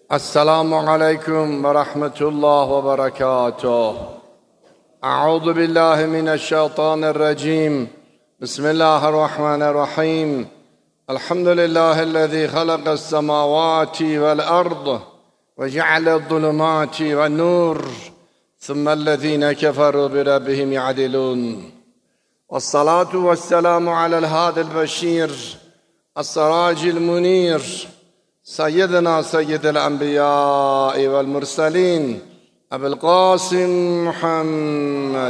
السلام عليكم ورحمة الله وبركاته. أعوذ بالله من الشيطان الرجيم. بسم الله الرحمن الرحيم. الحمد لله الذي خلق السماوات والأرض وجعل الظلمات والنور ثم الذين كفروا بربهم يعدلون. والصلاة والسلام على الهادي البشير السراج المنير سيدنا سيد الأنبياء والمرسلين أبي القاسم محمد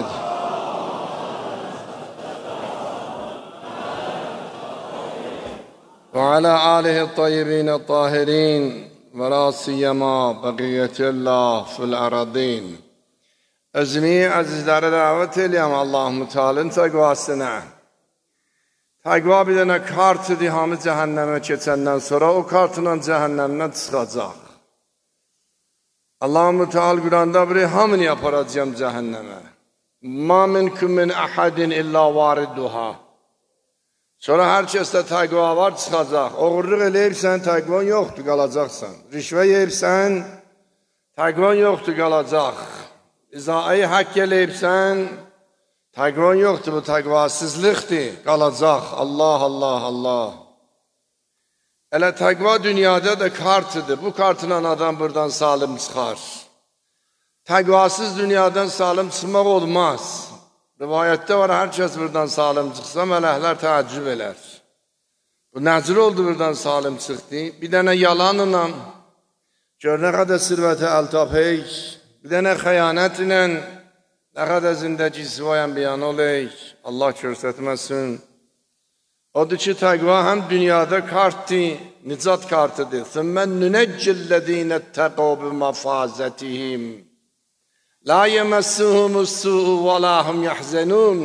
وعلى آله الطيبين الطاهرين ولا سيما بقية الله في الأراضين. Özümü azizlere davet edeyim Allah-u Teala'nın təqvasına. Təqva bir dənə kartıdır, hamı cəhənnəmə keçəndən sonra o kartla cəhənnəmdən çıxacaq. Allah-u Teala Quranda bir hamını aparacağım cəhənnəmə. Ma minkum min ahadin illa variduha. Sonra hər kəsdə təqva var, çıxacaq. Oğurluq eləyirsən, təqvan yoxdur, qalacaqsan. Rişvə yeyirsən, təqvan yoxdur, qalacaq. İzaəyi haqq eləyirsən, təqvan yoxdur, bu təqvasızlıqdır, qalacaq. Allah, Allah, Allah. Elə təqva dünyada da kartıdır. Bu kartla adam buradan salim çıxar. Təqvasız dünyadan salim çıxmaq olmaz. Rivayətdə var, hər kəs buradan salim çıxsa, mələklər təəccüb elər. Bu nəcür oldu buradan salim çıxdı? Bir dənə yalanla, gör nə qədər sirvətə əl tapıyıq, bir dənə xəyanət ilə, nə qədər zindəki sivayan beyan oleyik, Allah görsətməsin. Odur ki, təqva həm dünyada kartdır, nicat kartıdır. Thümmən nünəccillədinə təqobu mafazətihim. La yemessuhumus-su'u və lahum yahzanun.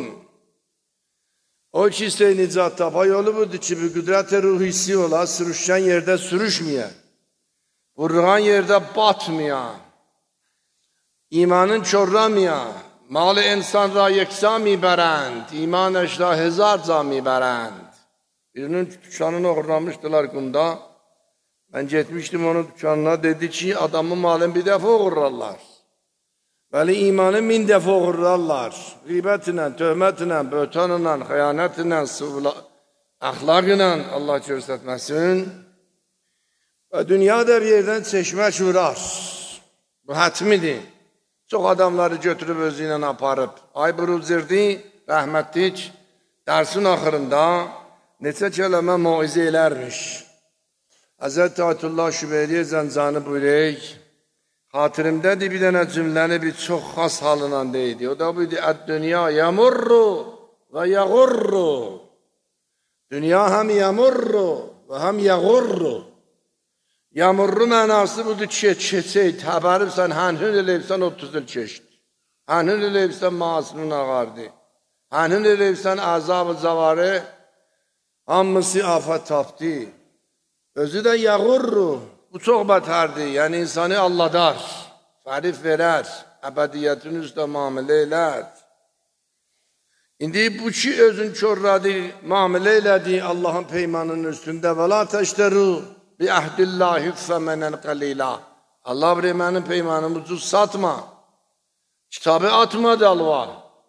O ki, istəyi nicat tapa yolu budur ki, bir qüdrət-i ruhisi ola, sürüşən yerdə sürüşməyə, vurğan yerdə batmaya, imanın çorlamaya, mal-ı insan ra yeksa miberend, iman eşra hezarca miberend. Birinin dükkanını uğurlamışdılar qumda. Ben getmişdim onun dükkanına, dedi ki, adamın malını bir dəfə uğurlarlar. Bəli, imanı 1000 dəfə uğurlarlar. Qeybətlə, töhmətlə, böhtanla, xəyanətlə, əxlaqla, Allah görsətməsin. Və dünyada bir yerdən çeşmək vurar. Bu hətmidir. Çox adamları götürüb özü ilə aparıb. Ayburuzirdi, rəhmətlik, dərsin axırında neçə kələmə muizə elərmiş. Həzrət Ayətullah Şübeyri Zəncani buyurur, xatirimdədir bir dənə cümləni bir çox xas halına deydi. O da buydu, Əd-dünya yəmurru və yəğurru. Dünya həm yəmurru və həm yəğurru. Yəmurru mənası budur ki, keçək, təbəribsən, hənhün eləyibsən 30 il keçdi. Hənhün eləyibsən masının ağardı. Hənhün eləyibsən əzab-ı zavarı, hamısı afət tapdı. Özü də yəğurru. Bu çox bətərdir, yəni insanı alladar, fərif verər, əbədiyyətin üstə müamilə elər. İndi bu ki, özün körlədir, müamilə elədi Allahın peymanının üstündə və la təştəru bi əhdillahi fəmənən qəlila. Allah bir mənim peymanımı ucuz satma, kitabı atma dalva.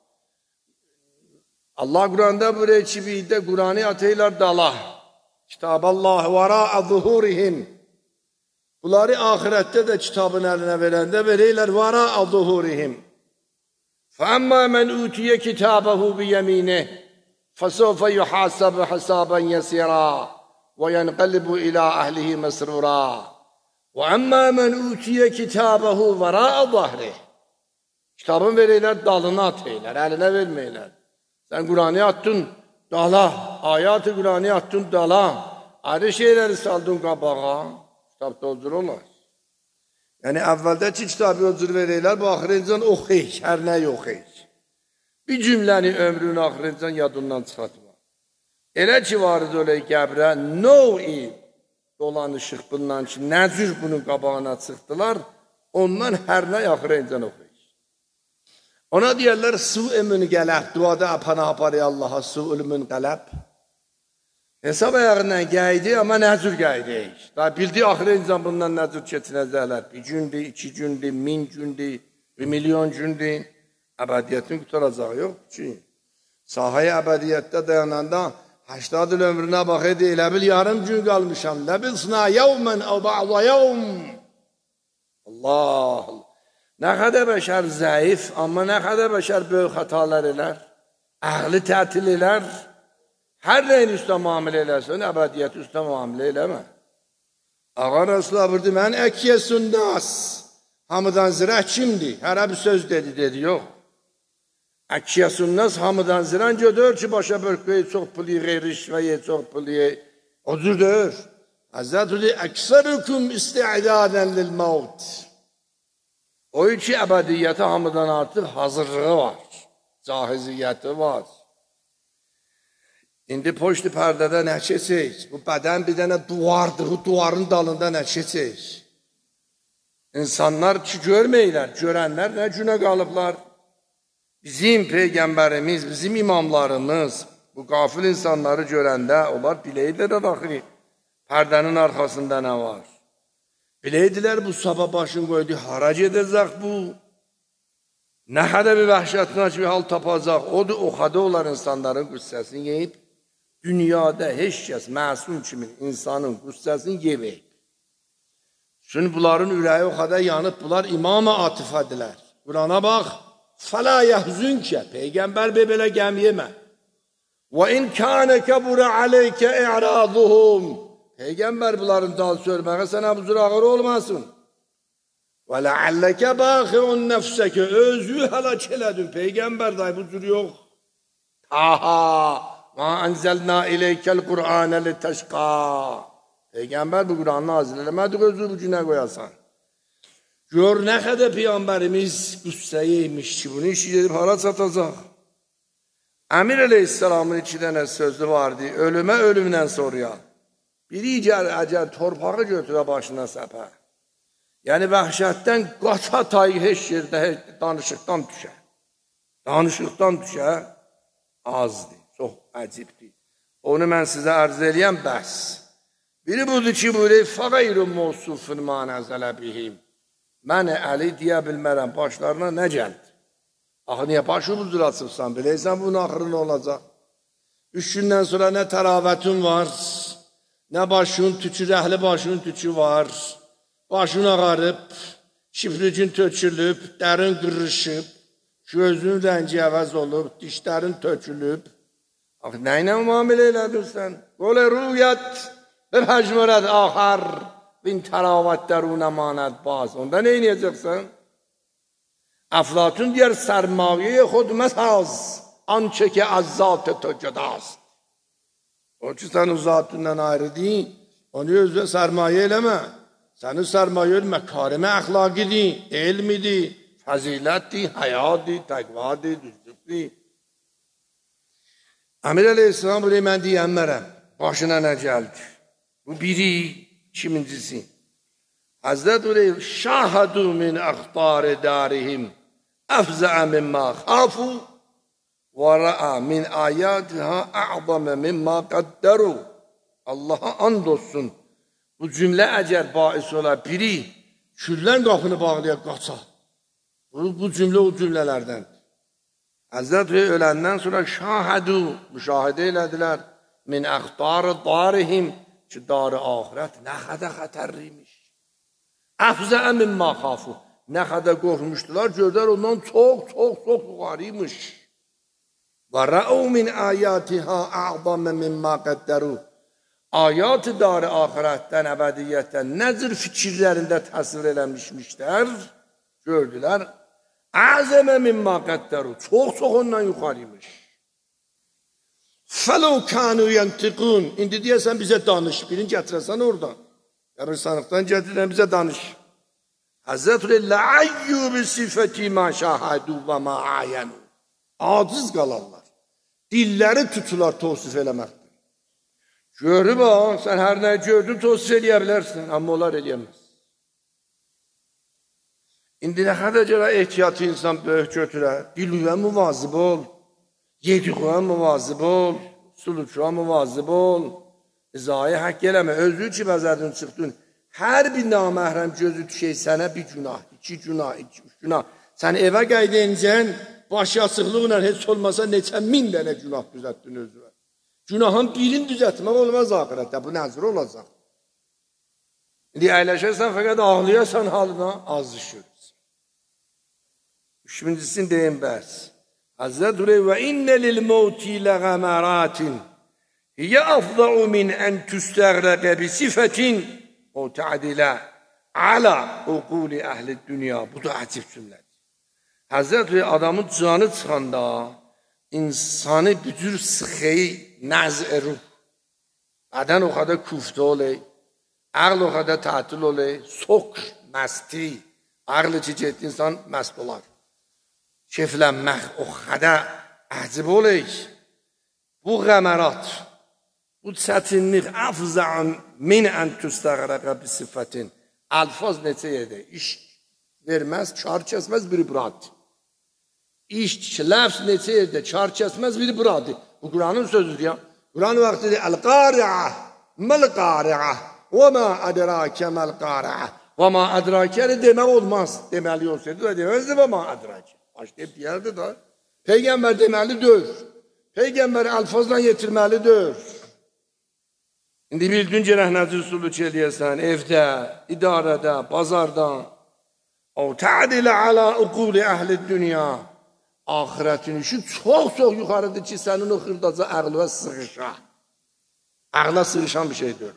Allah Quranda buyuruyor ki, bir də Qurani ataylar dala. Kitab-Allah vəra'a zuhurihim. Bunları ahirette de kitabın eline verende vereyler vara'a zuhurihim. فَأَمَّا مَنْ اُوتِيَ كِتَابَهُ بِيَمِينِهِ فَسَوْفَ يُحَاسَبُ حِسَابًا يَسِيرًا وَيَنْقَلِبُ إِلَى أَهْلِهِ مَسْرُورًا وَأَمَّا مَنْ اُوتِيَ كِتَابَهُ وَرَاءَ ظَهْرِهِ. Kitabın vereyler dalına ataylar, eline vermeyler. Sen Kur'an'ı attın dala, ayat-ı Kur'an'ı attın dala, ayrı şeyleri saldın kabağa. Kitab doldur olmaz. Yəni, əvvəldəki kitabı özür verəylər, bu axırıncan oxuyik, hər nəyi oxuyik. Bir cümləni ömrünün axırıncan yadından çıxatma. Elə ki, vardı öyle qəbrə, no-i dolanışıq bundan ki, nəcür bunun qabağına çıxdılar, ondan hər nəyi axırıncan oxuyik. Ona deyərlər, su-ü münqələb, duada apana aparı Allaha su-ül münqələb. Hesab ayağından gəldi, amma nə cür gəldi? Daha bildi, axırı insan bundan nə cür keçinəcəklər? Bir gündür, 2 gündür, 1000 gündür, 1 milyon gündür. Əbədiyyətin qutaracağı yoxdur ki. Sahaya əbədiyyətdə dayananda 80 il ömrünə bax edi, elə bil yarım gün qalmışam. Nə bilsinə, yevmən əv ba'da yevm. Allah! Nə qədər bəşər zəif, amma nə qədər bəşər böyük xətalar elər, əqli tətil elər. Hər nəyin üstə müamilə eləsən, əbədiyyəti üstə müamilə eləmə. Ağa Rasulullah buyurdu, mən əkiyyəsun nas. Hamıdan zirək kimdir? Hərə bir söz dedi, yox. Əkiyyəsun nas hamıdan zirən gödür ki, başa börküyə çox puli, qeyri-şvəyə çox puli. O cür deyir. Həzrət dedi, əksərukum isti'dadən lil-mavt. O ki, əbədiyyəti hamıdan artıq hazırlığı var. Cahiziyyəti var. İndi poçtu pərdədə nə keçək? Bu bədən bir dənə duvardır, bu duvarın dalında nə keçək? İnsanlar ki, görməyirlər, görənlər nə günə qalıblar? Bizim Peyğəmbərimiz, bizim imamlarımız, bu qafil insanları görəndə, onlar biləydilər axı, pərdənin arxasında nə var? Biləydilər, bu sabah başını qoydu, hara gedəcək bu? Nə qədər bir vəhşətnac bir hal tapacaq? Odur, oxadı olar insanların qüssəsini yeyib. Dünyada heç kəs məsum kimi insanın qüssəsini yeməyib. Çünki bunların ürəyi o qədər yanıb, bunlar imam-ı atifədilər. Qurana bax, fələ yəhzünkə, Peyğəmbər belə qəm yemə. Və in kânə kəburə aleykə i'raduhum. Peyğəmbər bunların dal sörməyə sənə bu cür ağır olmasın. Və ləalləkə bəxiun nəfsəkə, özü həlak elədin. Peyğəmbər day bu cür yox. Aha! Ma enzelna ileykel Kur'ane li teşqa. Peygamber bu Kur'an'ı nazil eləmədi, özü bu günə qoyasan. Gör nə qədər Peygamberimiz qüssəyiymiş ki, bunu işi gedib hara çatacaq. Əmir Aleyhisselamın 2 dənə sözü vardı, ölümə ölümdən soruya. Biri əgər torpağı götürə başına səpə. Yəni vəhşətdən qaça tay heç yerdə danışıqdan düşər. Danışıqdan düşər, azdır. Çox əcibdir. Onu mən sizə ərz eləyəm, bəs. Biri budur ki, buyuruyor, fəqeyrun mevsufun ma nəzələ bihim. Mən əli deyə bilmərəm, başlarına nə gəldi? Axı, niyə başı buzdur açıbsan, biləysən bunun axırı nə olacaq? 3 gündən sonra nə təravətin var, nə başın tükü, rəhli başın tükü var, başın ağarıb, şifricin tökülüb, dərin qırışıb, gözün rəngi əvəz olub, dişlərin tökülüb. Axı, nə ilə müamilə elədin sən? Qolə rüyət, bir həcmərət axar, bin təravətlərunə manət baz. Onda nə eləyəcəksən? Əflatun deyər, sərmaviyə xud məsaz, ançə ki əzzat-ı tökədast. O ki, sən o zatından ayrıdın, onu özünə sərmayə eləmə. Sənin sərmayə məkarimə əxlaqidir, elmidir, fəzilətdir, həyadır, təqvadır, düzlükdir. Əmir Aleyhisselam buraya mən deyənmərəm, başına nə gəldi? Bu biri, ikincisi. Həzrət buraya şahadu min əxtari darihim, əfzəə mimmə xafu və rəə min ayətihə ə'zəmə mimmə qəddəru. Allaha and olsun. Bu cümlə əgər bais ola, biri küllən qapını bağlaya qaça. Bu cümlə o cümlələrdən. Həzrət öləndən sonra şahədu, müşahidə elədilər, min əxtarı darihim, ki, darı ahirət nə qədər xətərliymiş. Əfzəə mimmə xafu, nə qədər qorxmuşdular, gördər ondan çox yuxarıymış. Və rəu min ayətihə ə'zəmə mimmə qəddəru. Ayat-ı darı ahirətdən, əbədiyyətdən nə cür fikirlərində təsvir eləmişmişlər, gördülər. Əzəmə mimmə qəddəru, çox ondan yuxarıymış. Fələv kənu yəntiqun, indi deyəsən bizə danış, birini gətirəsən oradan. Qəbirstanlıqdan gətirən bizə danış. Həzrət-ül lə'əyyubi sifəti mə şəhədu və mə əyənu. Aciz qalarlar, dilləri tutular tosif eləməkdir. Görü bax, sən hər nə gördün, tosif eləyə bilərsən, amma onlar eləyəməz. İndi nə qədər görə ehtiyatı insan böyük götürər, dilüyə müvazib ol, yediqə müvazib ol, suluqa müvazib ol, İzayı haqq eləmə. Özü ki bəzədin çıxdın. Hər bir naməhrəm gözü düşək sənə bir günah, 2 günah, 3 günah. Sən evə qaydıncən baş yasıqlıqla heç olmasa neçə min dənə günah düzətdin özünə. Günahın birini düzətmək olmaz ahirətdə. Bu nəzir olacaq. İndi əyləşərsən fəqət ağlayasan halına az düşürürsün. Üçüncüsünü deyim bəs. Həzrət və innə lil-mevti ləğəmaratin hiyə afda'u min ən tüstəğrəqə bi sifətin o tədilə alə uquli əhli dünya. Bu da əcib cümlədir. Həzrət adamın canı çıxanda insanı bücür sıxeyi nəzə ruh. Bədən o qədər küftə oley, ağl o qədər tətil oley, sokr, məsti, ağlı ki getdi insan məst olar. Keflənmək o qədər əcib oley. Bu qəmərat, bu çətinlik əfzən min ən tüstəğrəqə bi sifətin. Alfaz neçə yerdə? İş verməz, kar kəsməz, biri buradır. İş, ləfz neçə yerdə? Kar kəsməz, biri buradır. Bu Quranın sözüdür ya. Quran vaxtıdır. Əl-qari'ə, məl-qari'ə, və mə ədrəkə məl-qari'ə. Və mə ədrəkə demək olmaz. Deməli olsaydı da deməzdi və mə ədrəkə. Başlayıb deyərdi da. Peyğəmbər deməlidir. Peyğəmbər əlfazla yetirməlidir. İndi bildin ki, rəhnəci usulü eləyəsən, evdə, idarədə, bazarda. O tədilə alə uquli əhli dünya. Ahirətin işi çox-çox yuxarıdır ki, sənin o xırdaca əqlə sığışa. Əqlə sığışan bir şeydir.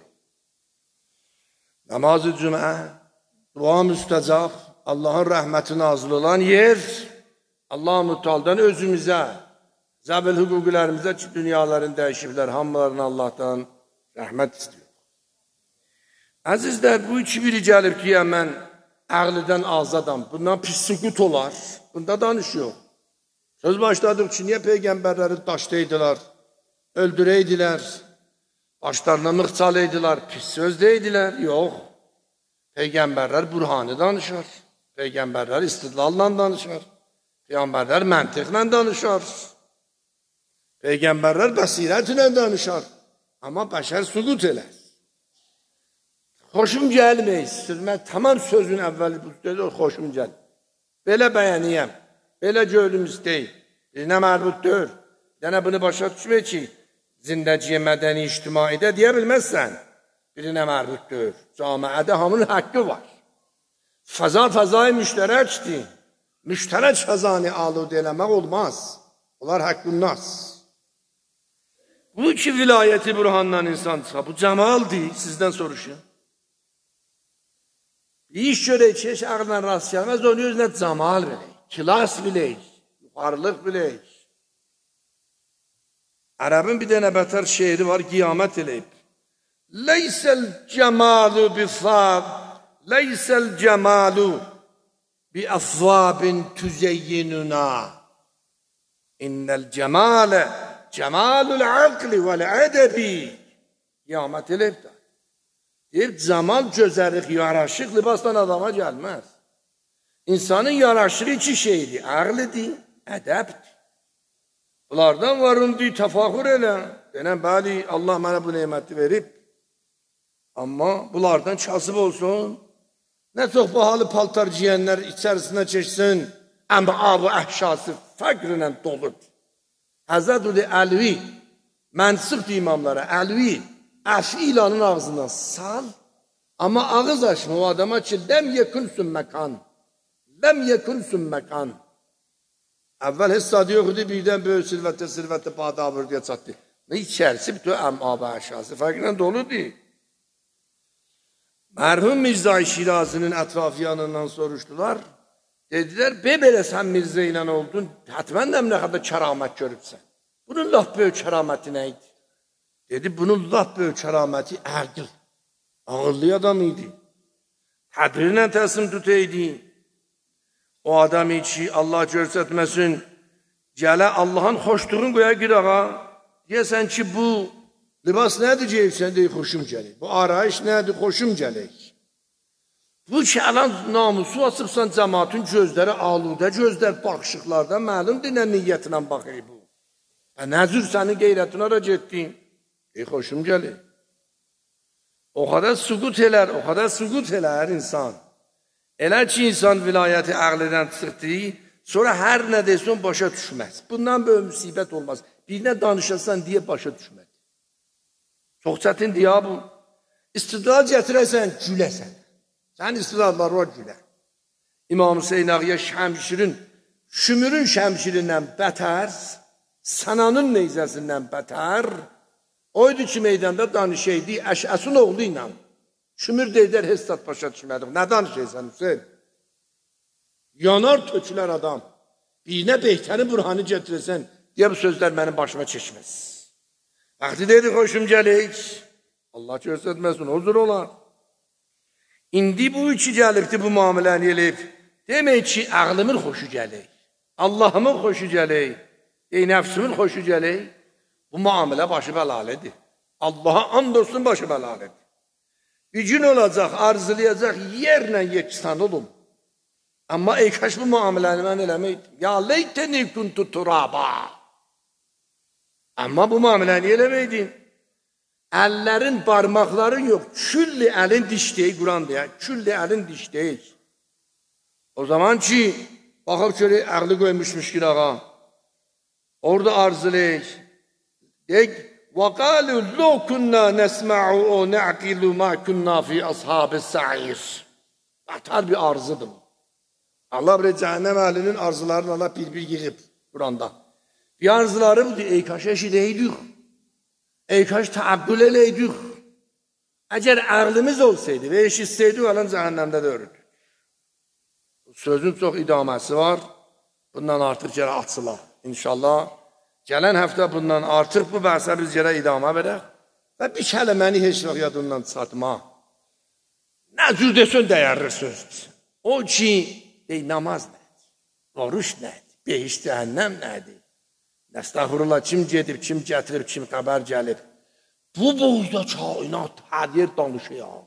Namaz-ı cümə, dua müstəcab, Allahın rəhməti nazil olan yer, Allah mütaldan özümüzə, zəbil hüquqilərimizə ki, dünyaların dəyişiblər, hamılarını Allahdan rəhmət istiyor. Əzizlər, bu iki biri gəlib ki, mən əqlidən azadam, bundan pis sükut olar, bunda danış yox. Söz başladık ki, niyə peyğəmbərləri daşdaydılar, öldürəydilər, başlarına mıxçalaydılar, pis söz deyidilər, yox. Peyğəmbərlər burhanı danışar, peyğəmbərlər istidlalla danışar, peyğəmbərlər məntiqlə danışar, peyğəmbərlər bəsirətlə danışar, amma bəşər sükut elər. Xoşum gəlməyir, mən tamam sözün əvvəli bu dedi, xoşum gəl. Belə bəyəniyəm, belə gördüm istəyir, birinə mərbuddur. Dənə bunu başa düşmək ki, zindəciyə mədəni ictimaidə deyə bilməzsən, birinə mərbuddur. Camiədə hamının haqqı var. Fəzai müştərəkdir. Müştərək fəzani alud eləmək olmaz. Onlar haqqın nas. Bu ki, vilayəti burhandan insan çıxa, bu cəmaldir, sizdən soruşun. Bir iş görək ki, heç ağırdan rast gəlməz, onun özünə camal bilək, kilas bilək, yuxarılıq bilək. Ərəbin bir dənə bətər şeiri var, qiyamət eləyib. Leysəl cəmalu bifab, leysəl cəmalu bi əfvabin tüzeyyinuna. İnnəl cəmalə cəmalul aqli vəl-ədəbi. Qiyamət eləyib də. Deyib, camal, gözəlik, yaraşıq, libasdan adama gəlməz. İnsanın yaraşığı iki şeydir, ağlıdır, ədəbdir. Bunlardan varındır, təfəxür elə. Denən, bəli, Allah mənə bu neyməti verib. Amma bunlardan kasıb olsun, nə çox bahalı paltar giyənlər içərisinə keçsin, əmr-abı əhşası fəqrlə doludur. Həzrət Əlvi, mənsubdur imamlara, Əlvi, əfi ilanın ağzından sal, amma ağız açma o adama ki, ləm yekünsün məkan, ləm yekünsün məkan. Əvvəl hessadı yoxdu, birdən böyük sirvətə badabırdıya çatdı. İçərisi bütün əmr-abı əhşası fəqrlə doludur. Mərhum Mirzə Şirazinin ətrafiyanından soruşdular. Dedilər, belə sən Mirzə ilə oldun, hətmən də nə qədər kəramət görübsən. Bunun laf böyük kəraməti nə idi? Dedi, bunun laf böyük kəraməti əql. Ağıllı adam idi. Tədbirlə təslim tutaydı. O adamı ki, Allah görsətməsin, gələ Allahın xoşluğunu qoya qırağa, deyəsən ki, bu libas nədir geyirsən, deyir, xoşum gəlir. Bu arayış nədir, xoşum gəlir. Bu ki, alan namusu asıbsan cəmatın gözləri aludə, gözlər baxışıqlarda məlumdur nə niyyətinə baxır bu. Nəzür sənin qeyrətinə ara getdin, deyir, xoşum gəlir. O kadar sukut eler insan. Elə ki, insan vilayəti ağlıdan çıxdı, sonra hər nə desin başa düşməz. Bundan böyle müsibət olmaz. Birine danışasan diye başa düşməz. Çox çətindir ya bu. İstidlal gətirəsən, güləsən. Sənin istidlallar var, gülə. İmam Hüseyin Ağaya Şümürün şəmşirindən bətər, Sənanın neyzəsindən bətər, oydu ki, meydanda danışaydı, Əşəsun oğlu ilə. Şümür deyilər, hestat başa düşmədik. Nə danışaysan Hüseyin? Yanar tökülər adam. Birine beytəni burhanı gətirəsən, deyə bu sözlər mənim başıma çeşməz. Vaxtı dedik, hoşum gəlik. Allah göstərməsin, huzur olar. İndi bu iki gəlibdi, bu muameləni eləyib. Demək ki, ağlımın xoşu gəlik. Allahımın xoşu gəlik. Nəfsimin xoşu gəlik. Bu muamelə başı bəlalədir. Allah'a and olsun başı bəlalədir. Bir gün olacaq, arzulayacaq, yerlə yeksan olum. Amma kaş bu muameləni mən eləməydim. Ya leyteni kuntu turaba. Amma bu muameləni eləməydim. Əllərin, parmaqların yox, külli əlin dişdəyi Quran deyək, külli əlin dişdəyi. O zaman ki, baxıb görək, əqli qoymuşmuş ki, ağa. Orada arzulayıq. Deyək, وَقَالُوا لَوْ كُنَّا نَسْمَعُ اَوْ نَعْقِلُ مَا كُنَّا فِي أَصْحَابِ السَّعِيرِ. Atar bir arzıdır. Allah bir cəhənnəm əhlinin arzularını Allah bir yığıb Quranda. Bir arzuları budur, kaş eşidəydik. Kaş təəbbül eləydik. Əgər ağlımız olsaydı və eşitsəydik, olan cəhənnəmdə də örürdük. Sözün çox idaməsi var. Bundan artıq gələ açılar. İnşallah. Gələn həftə bundan artıq bu bəhsə biz gələ idamə verək. Və bir kələməni heç vaxt yadından çıxartma. Nə cür desən dəyərli sözdür. O ki, namaz nədir? Oruç nədir? Behiş cəhənnəm nədir? Nəstəğfurullah, kim gedib, kim gətirib, kim xəbər gəlib. Bu boyda kainat hər yer danışır ya.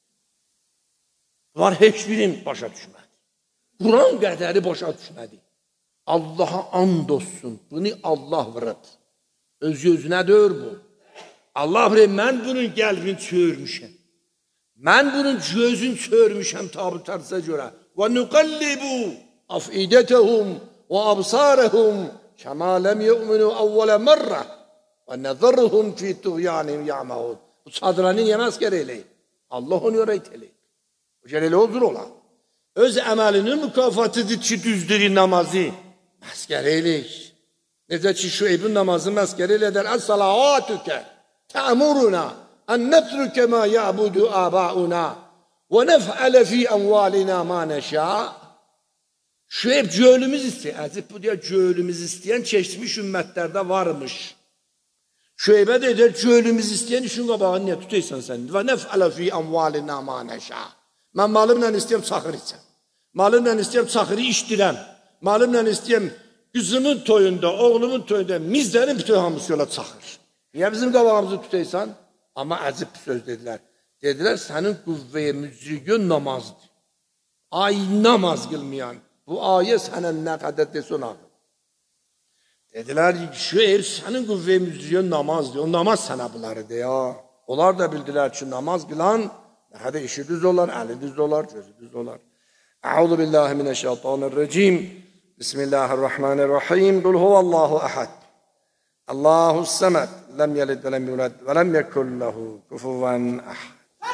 Var heç birim başa düşmədi. Quran qədəri başa düşmədi. Allah'a and olsun. Bunu Allah vırıb. Öz gözünə dör bu. Allah vırıb, mən bunun qəlbini çörmüşəm. Mən bunun gözünü çörmüşəm tabutlarsa görə. Və nüqallibu afidətəhum və absarəhum kəmə ləm yu'minu əvvələ mərrə və nəzərruhum fi tuğyanim ya'mahun. Bu çadranı yeməz gələyək. Allah onu öyrət eləyib. O gələylə olur ola. Öz əməlinin mükafatıdır ki, düzdürür namazı. Məskər eləyik. Necə ki, Şüeybin namazı məskər elədər. Əs-salavatükə tə'muruna ən nətrükə mə ya'budu əbəuna və nəf'ələ fi əmvalina ma nəşə. Şüeyb gölümüz istəyən. Əzib bu deyə gölümüz istəyən keçmiş ümmətlərdə varmış. Şüeybə də edir, gölümüz istəyən işin qabağını niyə tutuysan sən? Və nəf'ələ fi əmvalina ma nəşə. Mən malımla istəyəm çaxır içəm. Malımla istəyəm çaxırı işdirəm. Malımla istəyəm qızımın toyunda, oğlumun toyunda mizlərin bütün hamısı yola çaxır. Niyə bizim qabağımızı tutaysan? Amma əcib bir söz dedilər. Dedilər, sənin qüvvəyə mücriyün namazdır. Ay namaz qılmayan. Bu ayə sənə nə qədər desin ağır. Dedilər, şüeyr, sənin qüvvəyə mücriyün namazdır. O namaz sənə bunlarıdır ya. Onlar da bildilər ki, namaz qılan hədə işi düz olar, əli düz olar, gözü düz olar. Əuzu billahi minəşşeytanirracim. Bismillahirrahmanirrahim. Qul huvallahu əhəd. Allahus səməd. Ləm yəlid və ləm yulad və ləm yekun lehu kufuven əhəd.